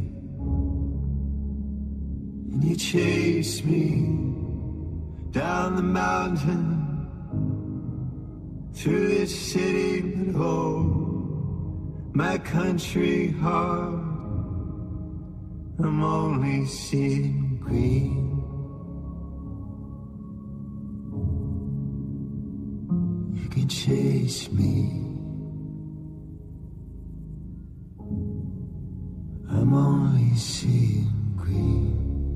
And you chase me down the mountain, through this city, but oh, my country heart, I'm only seeing green. You can chase me, I'm only seeing green.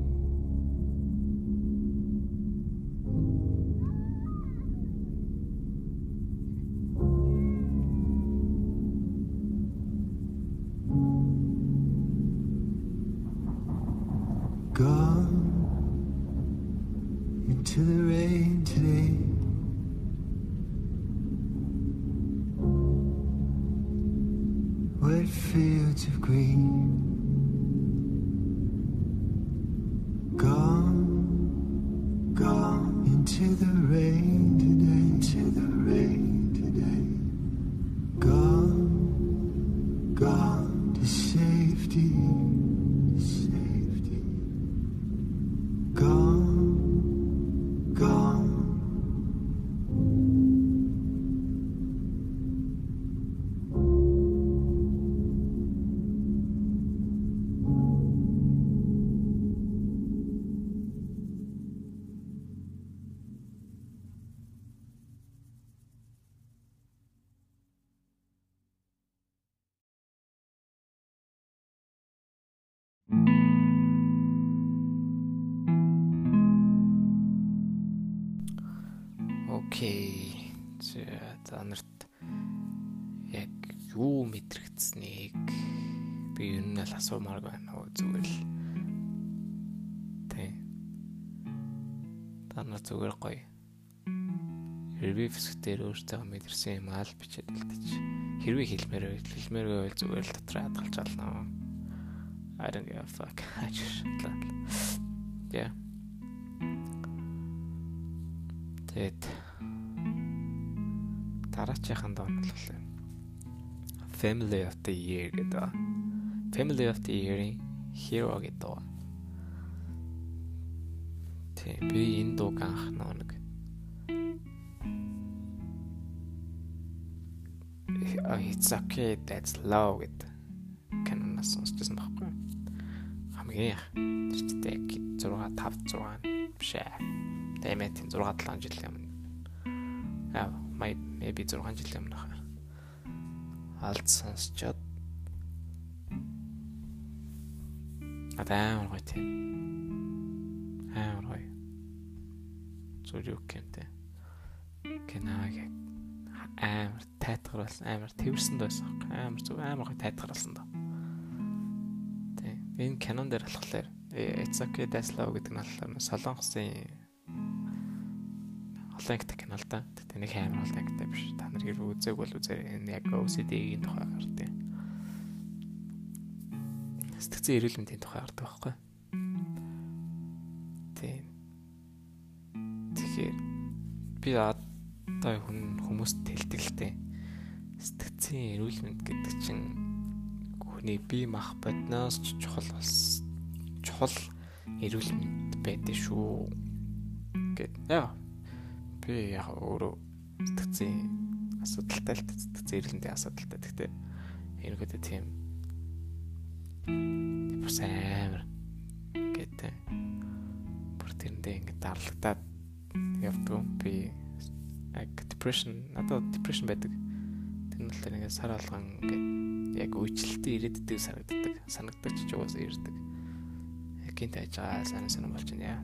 Gone into the rain today. Wet fields of green. Gone, gone into the rain today. Into the rain today. Gone, gone to safety. Safety. Gone, gone. Окей. За нарт яг юу мэдрэгдсэнийг би ер нь л асуумаар байна уу, зүгээр л. Тэ. Та нар зүгээр гоё. Review хэсгээр өөртөө мэдэрсэн юм аа л бичээд үлдээч. Хэрвээ хэлмээр хэлмээр байвал зүгээр л дотроо хадгалж олно. I don't give a fuck. Yeah. Тэгэд дараачихын доо нь болов. Family of the Year гэдэг. Family of the Year-ийн Hero гэдэг. Тэг би энэ дууг анх нэг It's okay that's low гэдэг канонаас сонсчихсан байхгүй. Хамгийн тэрчтэй зураг тавь зураг биш ээ. Дэмэт зураг талан жил юм. Аа, май maybe зураг жил юм нөх. Алт сонсчод. Адаан гоё тийм. Аа гоё. Зүрх гэмтэй. Гэнааг амар тайтгар болсон, амар тэрсэн байсан. Амар зүг амар гоё тайтгар болсон доо. Тэг. Энэ канон дээр болохоор It's okay that's low гэдэг нь болохоор Солонгосын Холландтай кино л да. Тэ нэг амар Холландтай биш. Та нар хэрэг үзег бол үзээ энэ яг о си ди-ийн тухай гардаг. Сэтгцэн эрүүл мэндийн тухай гардаг байхгүй. Тэ. Тэгэхээр би одоо хүн хүмүүст тэлтгэлтэй. Сэтгцэн эрүүл мэнд гэдэг чинь хүний бие мах бодноос чухал бас чухал эрүүл мэнд байдаг шүү гэд. Яа. Би яг өөрөө сэтгцэн асуудалтай л сэтгцэн эрүүл мэндийн асуудалтай. Гэхдээ ерөөдөө тийм бас амар гэдэг. Бүр тэрэндээ ингэ дарлагдаад явдаг. Би яг depression надад depression байдаг. Тэр нь л ингэ сар алган ингэ яг үечлэлтэй ирээддэг санагддаг. Санагдаж ч уус ирдэг. Гинт ажиж байгаа сайн сайн болж байна яа.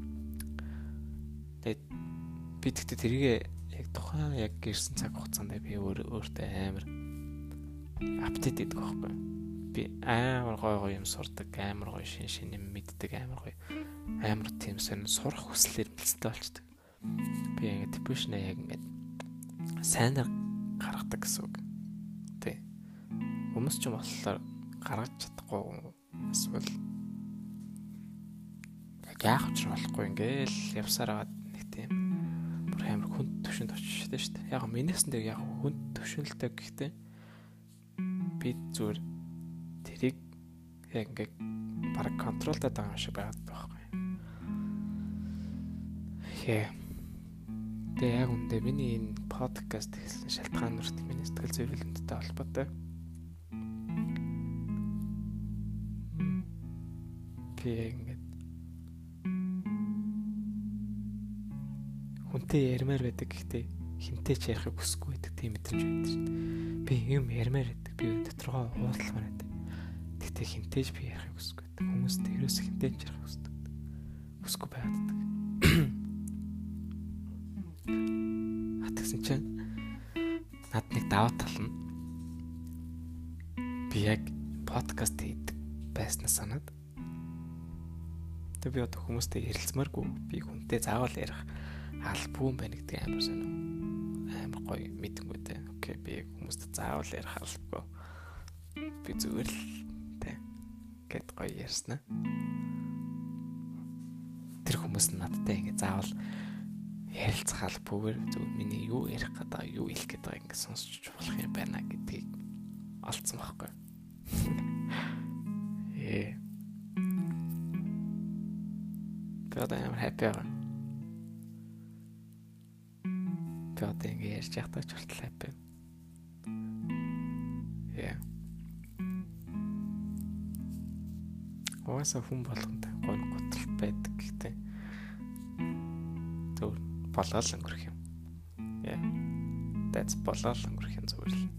Тэгээд би тэгтээ тэргээ яг тухайн яг ирсэн цаг хугацаанд би өөр өөртөө амар апдейт хийдэг байхгүй. Би амар гоё гоё юм сурдаг, амар гоё шин шин юм мэддэг, амар гоё амар тийм сонь сурах хүслээр бэлстэй болчдөг. Би яг depression яг ингээд сайнаар гаргадаг гэсэн үг. Тэ. Хүмүүс ч юм болохоор гаргаж чадахгүй эсвэл яах ч болохгүй ингээл явсаар аваад нэг тийм бүр амар хүнд төвшөнд очиж штэ шүү дээ. Яг минийсэндээ яг хүнд төвшөнлтэй гэхдээ би зүгээр тэрийг яг ингээд бараг контролдод байгаа юм шиг байгаад байхгүй. Хээ. Тэгээ яг үндэ миний энэ подкаст хийсэн шалтгаан нүрт миний сэтгэл зүйрлэлтэй холбоотой. Би ингээд хүнтэй ярмаар байдаг гэхдээ хинтэй ч ярихыг хүсэхгүй байдаг тийм мэдрэмж байдаг шүү дээ. Би юм ярмаар байдаг. Би доторгоо уудлахмаар байдаг. Гэхдээ хинтэй ч би ярихыг хүсэхгүй байдаг. Хүмүүстэй ерөөс хинтэй ч ярих хүсдэг. Хүсэхгүй байгаад байдаг. Атгсан чинь над нэг даваа тал нь би яг подкаст хийдэг байснаа санаад тэг би одоо хүмүүстэй ярилцмааргүй би хүнтэй заавал ярих албагүй байна гэдэг амар сонио амар гоё мэдэнгүүтэй. Окей би хүмүүстэй заавал ярих албагүй. Би зүгээр л тэг гэд гоё ярьснаа. Тэр хүмүүс надтай ингэ заавал ярилцах албагүйгээр зүгээр миний юу ярих гэдэг юу хэлэх гэдэг ингэ сонсч болох юм байна гэдгийг олцсон байхгүй. Ээ. But I'm happy. But ингэ ярьж явахдаа ч хүртэл happy. Yeah. Оосо хүн болгонд гонь готрол байдаг гэхдээ зөв болол өнгөрөх юм. Yeah. That's болол өнгөрөх юм зүгээр л.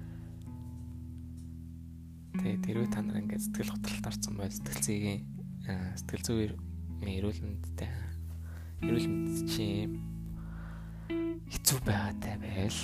Тэгээд тэрвээ та нар ингэ сэтгэл готролд орсон байл сэтгэл зүйн сэтгэл зүйн эрүүл мэндтэй эрүүл мэнд чи хэцүү байгаатай байл.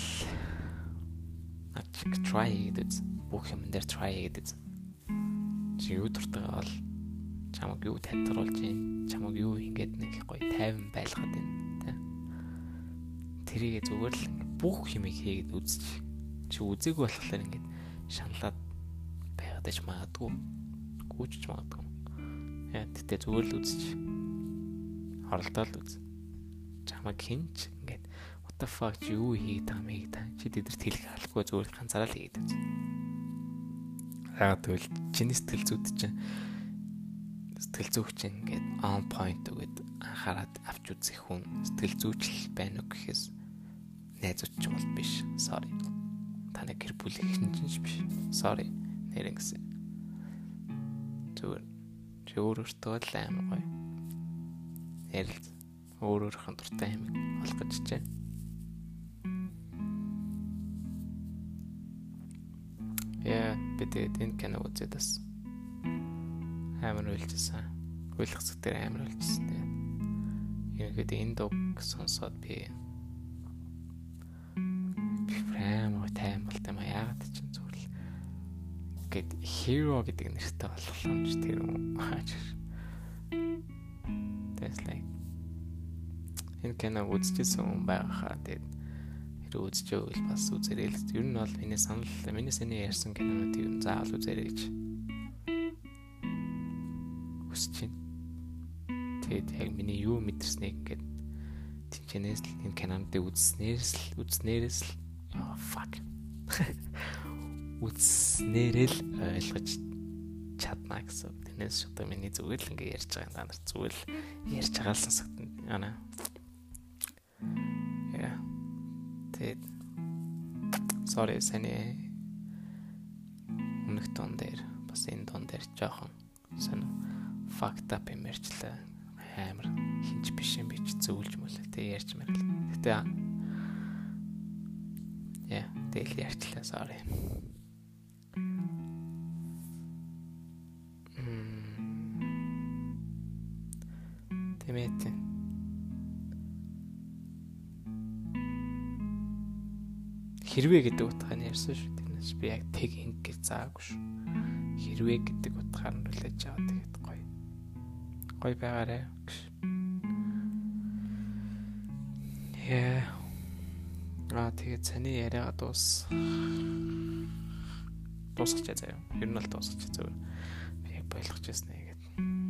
Ачиг try гэдэг бүх юм дээр try гэдэг. Чи юу дуртай бол чамаг юу татгаруулж юм чамаг юу ингэж нэг гоё тайван байлгаад байна тэ. Тэрийг зүгээр л бүх юмыг хийгээд үзчих. Чи үзээгүй болохоор ингэж шаналаад байгаад ч магадгүй гүйж магадгүй. Яа тэгтээ зүгээр л үзчих. Оролдоод үз. Чамаг хинч ингээд what the fuck чи юу хийгээд байгаа мэй та. Чи тэдэрт хэлэх албагүй зүгээр ганцаараа л хийгээд үз. Яг тэгвэл чиний сэтгэл зүйд чинь сэтгэл зүйч чинь ингээд on point өгöd анхаарат авч үзэх хүн сэтгэл зүйчл байна уу гэхээс найзууч ч бол биш. Sorry. Таны гэр бүлийн хинч биш. Sorry. Нэрэн гэсэн. Зүгээр чи өөр өөртөө л амар гоё. Ярил өөр өөрхөн дуртай юм олох гэж чээ. Яа, бид энэ кино үзээд бас амар үйлчсэн. Ойлгох зүйл амар үйлчсэн. Тэгээд энэ дог сонсоод би би прям тайм болт юм яагаад ч юм зүгээр л гэд hero гэдэг нэртэй болох юм ч тэр юм хаач. That's like энэ кино үзчихсэн хүн байхаа тэгээд хэрэг үзчихвэл бас үзэрэй л. Ер нь бол миний санал миний сэний ярьсан кинонуудыг ер нь заавал үзэрэй гэж хүсэж байна. Тэгээд яг миний юу мэдэрснийг ингээд тэнчэнээс л энэ кинонуудыг үзснээрс л үзснээрс л oh fuck үзснээрэл ойлгож чадна гэсэн. Тэрнээс шууд миний зүгээр л ингэ ярьж байгаа юм даа. Зүгээр л ярьж байгаа л сонсогдно. Яна. Яа. Тэгээд sorry сэний өмнөх тон дээр бас энэ тон дээр жоохон сонио fucked up юм ярьчлаа. Амар хинч биш юм бич зөвлж мөлөө тэг ярьж мэрэл. Гэтэ яа, тэгэл ярьчлаа sorry. Тэмээтэй. Хэрвээ гэдэг утгаар нь ярьсан шүү. Тэрнээс би яг тэг инг гэж заагүй шүү. Хэрвээ гэдэг утгаар нь хүлээж аваад тэгээд гоё. Гоё байгаарэ. Яа. Аа тэгээд цааны яриагаа дуус. дуусчихъя заяа. Ер нь бол дуусчих зүгээр. Би яг ойлгож байсан нэ гэдэг.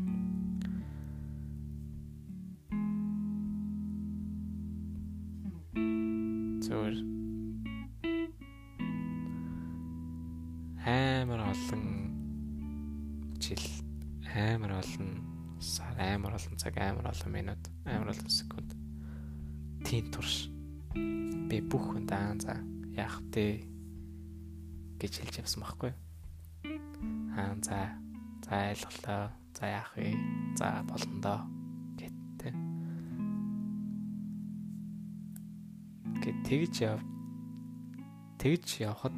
Зүгээр амар олон жил, амар олон сар, амар олон цаг, амар олон минут, амар олон секунд тийм турш би бүх хүнд аа за яах вэ гэж хэлж явсан байхгүй. Аа за за ойлголоо, за яах вэ, за болно доо гэтээ. Гэт тэгж яв тэгж явхад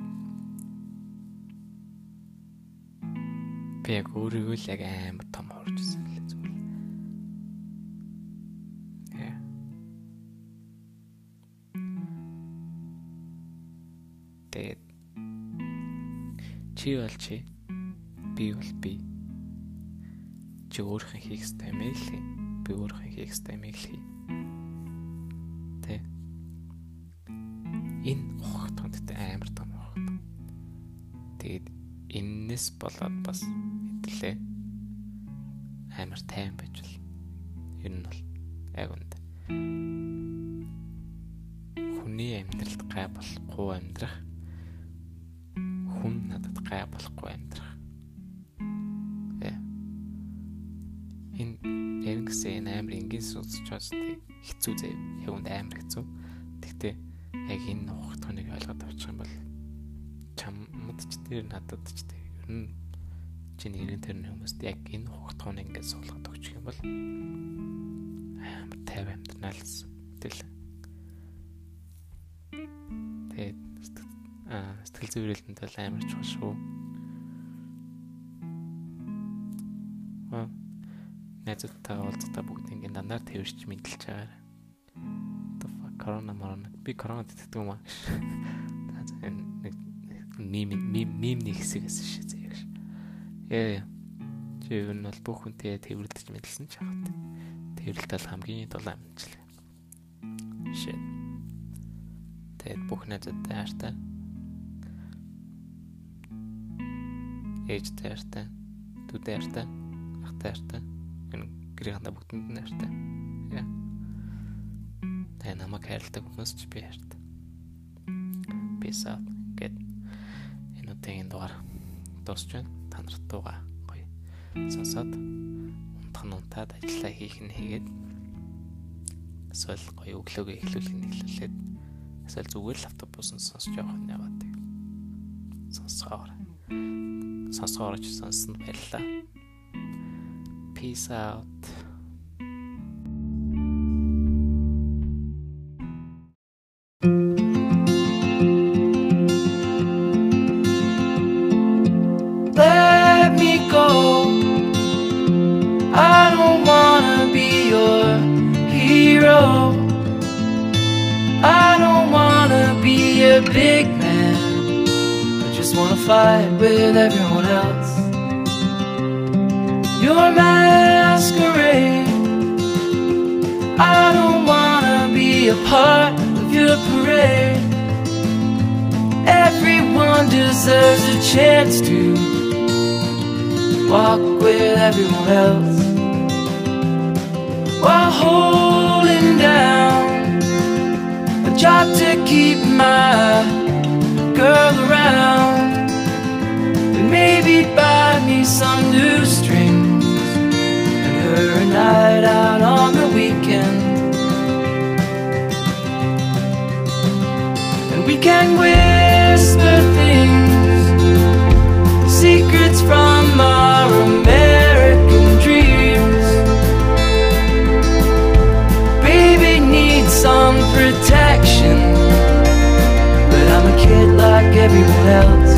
би яг өөрийгөө л яг амар том хорж ирсэн л зүгээр. Яа. Тэгээд чи бол чи, би бол би. Чи өөрийнхөө хийх ёстой юм л хий. Би өөрийнхөө хийх ёстой юм л хий. Тэ. Энэ ухагтанд амар том ухагт. Тэгээд энэс болоод бас хэвлээ амар тайван байж бол ер нь бол яг үнд хүний амьдралд гай болохгүй амьдрах, хүн надад гай болохгүй амьдрах. Яа. Энэ эргэсэн амар ингийн сонсч байгаа хэцүү зав. Яг үнд амар хэцүү. Тэгтээ яг энэ ухагтныг ойлгоод авчих юм бол чамд ч тэр надад ч тэр ер нь чинь иргэн тэрний хүмүүст яг энэ ухагтныг ингээд суулгаад өгчих юм бол амар тайван амьдралс тэгэл. Тэгээд аа сэтгэл зүйрэлтэнд бол амар чухал шүү. Аа найзуудтайгаа уулзалтаа бүгд ингээд дандаа тэрч мэдлж байгаа. The fuck корона марна. Би коронад итгэдэг юм аа. Нэг мим мим мимний хэсэг эсэж шээ яг. Яа. Чи юу нь бол бүх хүнтэй тэрвэрлдэж мэдлсэн ч яхад. Тэрвэрлдэл хамгийн дулаан мэдлээ. Shit. Тэгээд бүх найзуудтай хайртай. Ээжтэй хайртай, дүүтэй хайртай, ахтай хайртай. Энэ гэрийнхэн бүгдэнд нь хайртай. Яа. Тэгээд намайг хайрладаг хүмүүс ч би хайртай. Peace out. Гэт энэ үеийн дугаар дуусч байна. Та нарт дууга гоё сонсоод унтах нь унтаад ажиллаа хийх нь хийгээд эсвэл гоё өглөөгөө эхлүүлэх нь эхлүүлээд эсвэл зүгээр лаптопоос нь сонсож явах нь яваад тэг. Сонсгоор. Сонсгоор ч сонссон баярлалаа. Peace out. Big man, I just wanna fight with everyone else. Your masquerade, I don't wanna be a part of your parade. Everyone deserves a chance to walk with everyone else while holding down a job to keep my girl around, and maybe buy me some new strings and her a night out on the weekend. And we can whisper things, secrets from our American dreams. Baby needs some protection, but I'm a kid like everyone else.